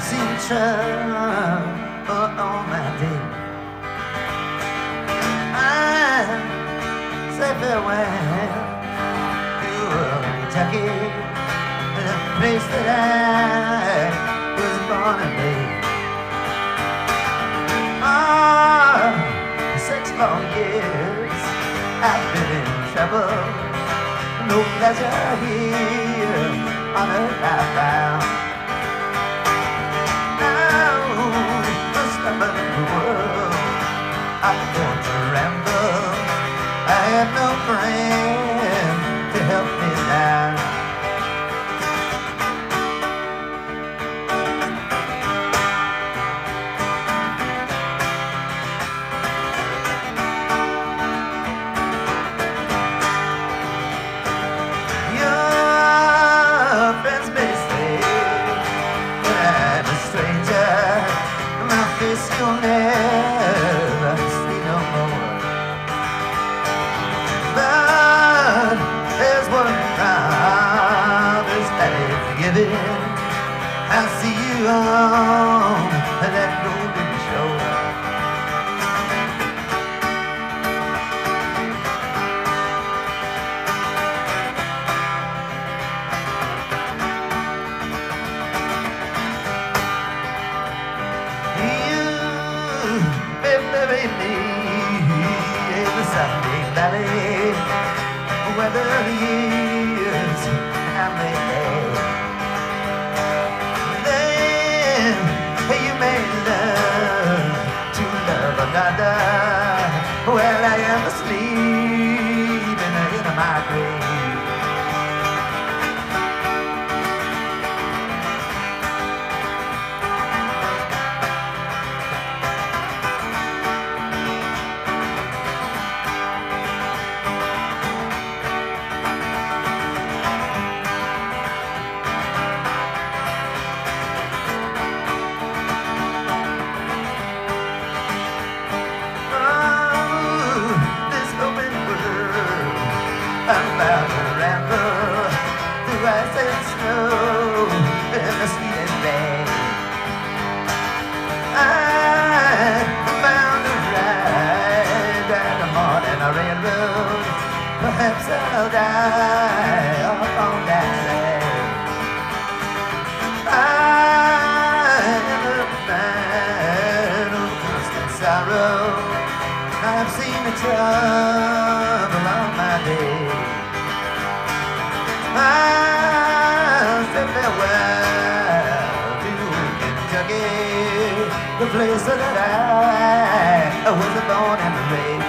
seen trouble on my day. I say farewell to Kentucky, the place that I was born and raised. For 6 long years I've been in trouble, no pleasure here on earth I found. Now the stubborn world I'm going to ramble. I have no friend to help me now. Your friends may say that I'm a stranger, my face you'll never see no more. But there's one promise that is given. I'll see you on that golden shore. You may bury me in the Sunday Valley, whether the years I may have. Then you may learn to love another while I am asleep in my grave. I'm about to ramble through ice and snow in the sleet and rain. I found a ride at the morning railroad. Perhaps I'll die off on that train. I am a man of constant sorrow. I've seen the trouble on my day. I'll say farewell to Kentucky, the place that I was born and raised.